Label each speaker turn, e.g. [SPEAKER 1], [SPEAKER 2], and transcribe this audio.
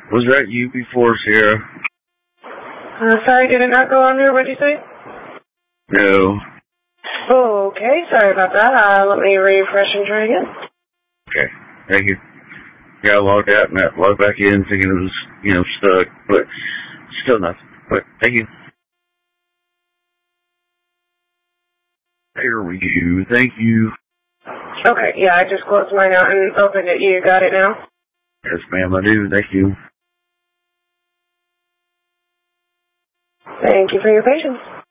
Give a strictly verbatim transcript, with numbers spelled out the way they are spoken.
[SPEAKER 1] Was that you before, Sarah?
[SPEAKER 2] Uh, sorry, did it not go on there? What did you say?
[SPEAKER 1] No.
[SPEAKER 2] Oh, okay. Sorry about that. Uh, let me refresh and try again.
[SPEAKER 1] Okay. Thank you. Yeah, I logged out and I logged back in thinking it was, you know, stuck, but still nothing. But thank you. There we go. Thank you.
[SPEAKER 2] Okay, yeah, I just closed mine out and opened it. You got it now?
[SPEAKER 1] Yes, ma'am, I do. Thank you.
[SPEAKER 2] Thank you for your patience.